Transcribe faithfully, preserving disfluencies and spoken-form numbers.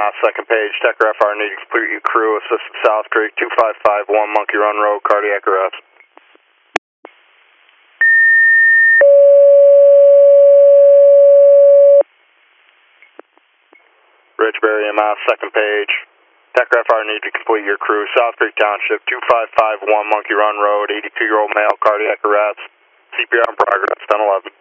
Yamaha, second page, Decker F R, need to complete your crew, assisted South Creek, two five five one Monkey Run Road, cardiac arrest. Ridgeberry, Yamaha, second page, Decker F R, need to complete your crew, South Creek Township, two five five one Monkey Run Road, eighty-two-year-old male, cardiac arrest, C P R in progress, ten eleven.